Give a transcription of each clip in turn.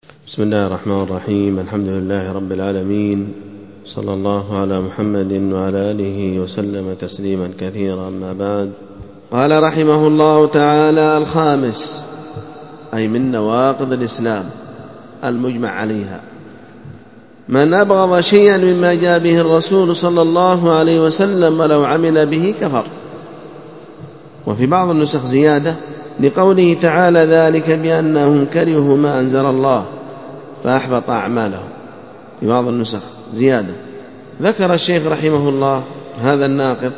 بسم الله الرحمن الرحيم. الحمد لله رب العالمين، صلى الله على محمد وعلى آله وسلم تسليما كثيرا. أما بعد، قال رحمه الله تعالى: الخامس، أي من نواقض الإسلام المجمع عليها: من أبغض شيئا مما جاء به الرسول صلى الله عليه وسلم ولو عمل به كفر. وفي بعض النسخ زيادة لقوله تعالى: ذلك بأنهم كرهوا ما أنزل الله فأحبط أعمالهم. في بعض النسخ زيادة. ذكر الشيخ رحمه الله هذا الناقض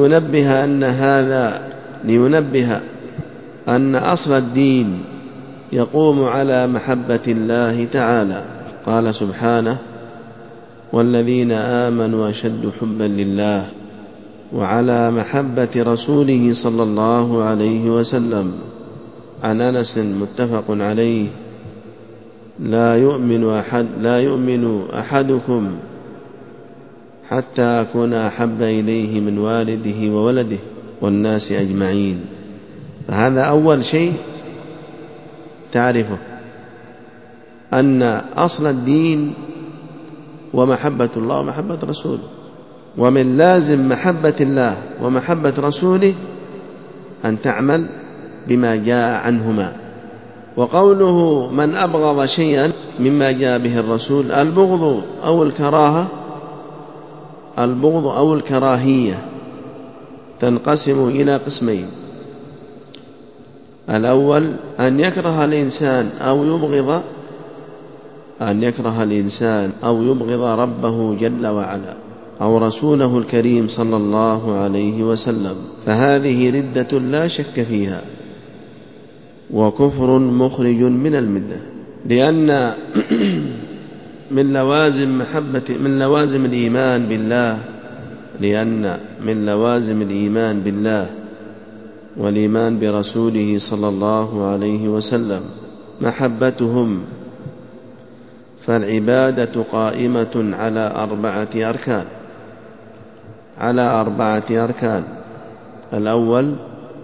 لينبه أن أصل الدين يقوم على محبة الله تعالى. قال سبحانه: والذين آمنوا أشد حبا لله، وعلى محبة رسوله صلى الله عليه وسلم. عن أنس متفق عليه: لا يؤمن أحدكم حتى أكون أحب إليه من والده وولده والناس أجمعين. فهذا أول شيء تعرفه، أن أصل الدين ومحبة الله ومحبة رسوله، ومن لازم محبة الله ومحبة رسوله أن تعمل بما جاء عنهما. وقوله من أبغض شيئا مما جاء به الرسول، البغض أو الكراهية تنقسم إلى قسمين: الأول أن يكره الإنسان أو يبغض ربه جل وعلا أو رسوله الكريم صلى الله عليه وسلم، فهذه ردة لا شك فيها وكفر مخرج من الملة، لأن من لوازم الإيمان بالله والإيمان برسوله صلى الله عليه وسلم محبتهم. فالعبادة قائمة على أربعة أركان: الأول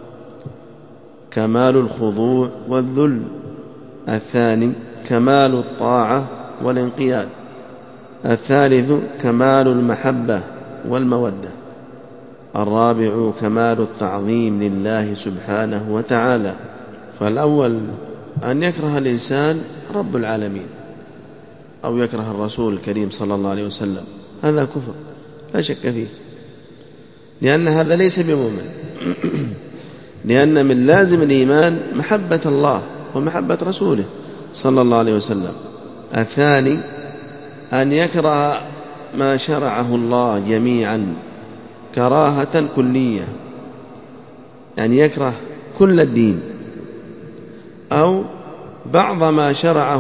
كمال الخضوع والذل، الثاني كمال الطاعة والانقياد، الثالث كمال المحبة والمودة، الرابع كمال التعظيم لله سبحانه وتعالى. فالأول أن يكره الإنسان رب العالمين أو يكره الرسول الكريم صلى الله عليه وسلم، هذا كفر لا شك فيه، لأن هذا ليس بمؤمن، لأن من لازم الإيمان محبة الله ومحبة رسوله صلى الله عليه وسلم. الثاني أن يكره ما شرعه الله جميعا كراهة كلية، يعني يكره كل الدين أو بعض ما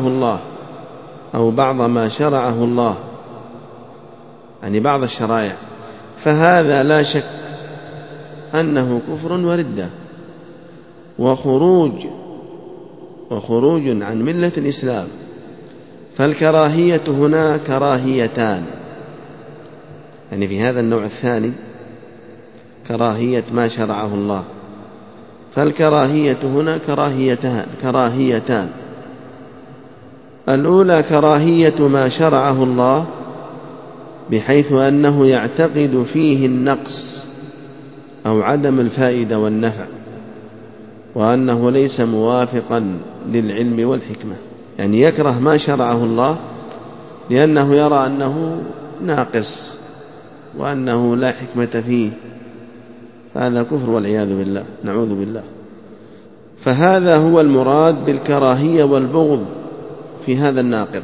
شرعه الله يعني بعض الشرائع، فهذا لا شك أنه كفر وردة وخروج عن ملة الإسلام. فالكراهية هنا كراهيتان، يعني في هذا النوع الثاني كراهية ما شرعه الله، فالكراهية هنا كراهيتان: الأولى كراهية ما شرعه الله بحيث أنه يعتقد فيه النقص أو عدم الفائدة والنفع، وأنه ليس موافقا للعلم والحكمة، يعني يكره ما شرعه الله لأنه يرى أنه ناقص وأنه لا حكمة فيه، فهذا كفر والعياذ بالله، نعوذ بالله. فهذا هو المراد بالكراهية والبغض في هذا الناقض،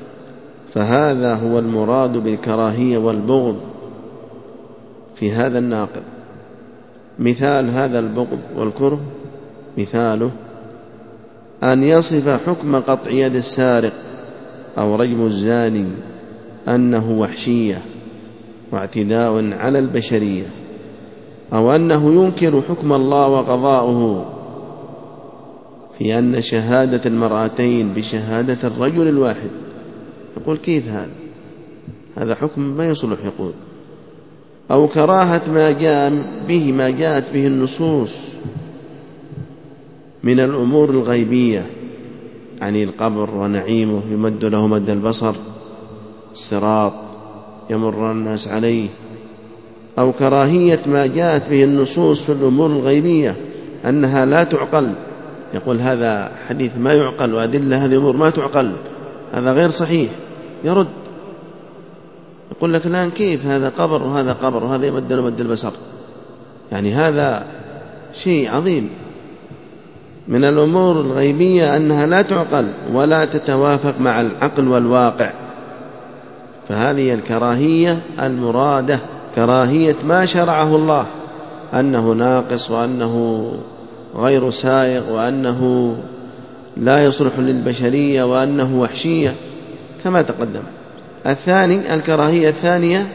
مثال هذا البغض والكره، مثاله أن يصف حكم قطع يد السارق أو رجم الزاني أنه وحشية واعتداء على البشرية، أو أنه ينكر حكم الله وقضاؤه في أن شهادة المرأتين بشهادة الرجل الواحد. يقول كيف هذا حكم ما يصلح يقول. أو كراهة ما جاءت به النصوص من الأمور الغيبية يعني القبر ونعيمه يمد له مد البصر، الصراط يمر الناس عليه، أو كراهية ما جاءت به النصوص في الأمور الغيبية أنها لا تعقل، يقول هذا حديث ما يعقل وأدلة هذه أمور ما تعقل، هذا غير صحيح، يرد يقول لك الآن كيف هذا قبر وهذا قبر وهذا يمد له مد البصر، يعني هذا شيء عظيم من الأمور الغيبية أنها لا تعقل ولا تتوافق مع العقل والواقع. فهذه الكراهية المرادة كراهية ما شرعه الله، أنه ناقص وأنه غير سائغ وأنه لا يصلح للبشرية وأنه وحشية كما تقدم. الثاني الكراهية الثانية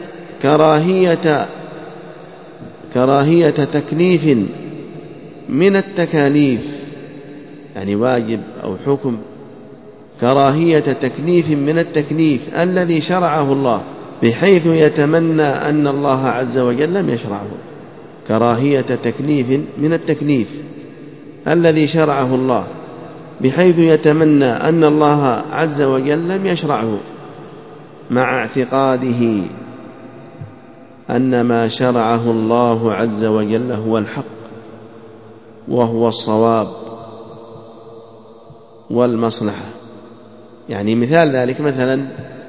كراهية تكليف من التكاليف، يعني واجب أو حكم، كراهية تكليف من التكليف الذي شرعه الله بحيث يتمنى أن الله عز وجل لم يشرعه. كراهية تكليف من التكليف الذي شرعه الله بحيث يتمنى أن الله عز وجل لم يشرعه، مع اعتقاده أن ما شرعه الله عز وجل هو الحق وهو الصواب والمصلحة. يعني مثال ذلك مثلا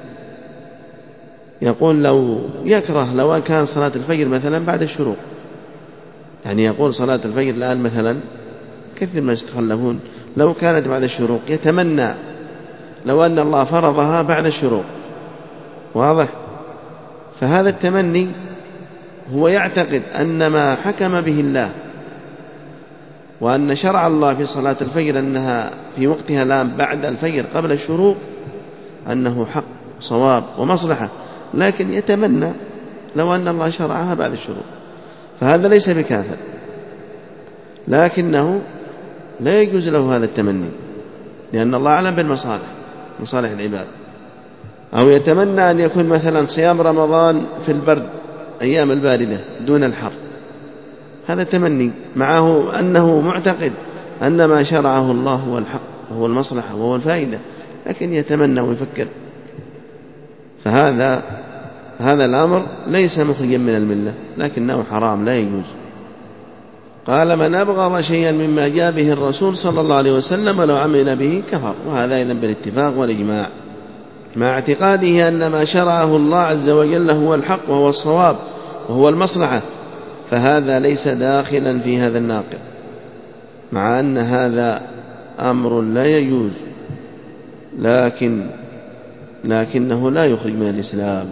يقول لو يكره لو كان صلاة الفجر مثلا بعد الشروق، يعني يقول صلاة الفجر الآن مثلا كثير ما يتخلفون لو كانت بعد الشروق، يتمنى لو أن الله فرضها بعد الشروق، واضح؟ فهذا التمني هو يعتقد أن ما حكم به الله وأن شرع الله في صلاة الفجر أنها في وقتها الآن بعد الفجر قبل الشروق أنه حق صواب ومصلحة، لكن يتمنى لو أن الله شرعها بعد الشروق، فهذا ليس بكافر، لكنه لا يجوز له هذا التمني لأن الله أعلم بالمصالح، مصالح العباد. أو يتمنى أن يكون مثلا صيام رمضان في البرد أيام الباردة دون الحر، هذا تمني معه أنه معتقد أن ما شرعه الله هو الحق وهو المصلحة وهو الفائدة، لكن يتمنى ويفكر، فهذا الأمر ليس مخرجا من الملة لكنه حرام لا يجوز. قال من أبغض شيئا مما جاء به الرسول صلى الله عليه وسلم ولو عمل به كفر، وهذا إذن بالاتفاق والإجماع، مع اعتقاده أن ما شرعه الله عز وجل هو الحق وهو الصواب وهو المصلحة، فهذا ليس داخلا في هذا الناقض، مع أن هذا أمر لا يجوز لكنه لا يخرج من الإسلام.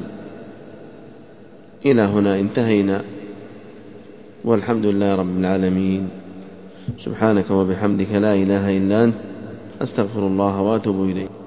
إلى هنا انتهينا، والحمد لله رب العالمين. سبحانك وبحمدك لا إله إلا أنت، أستغفر الله وأتوب إليه.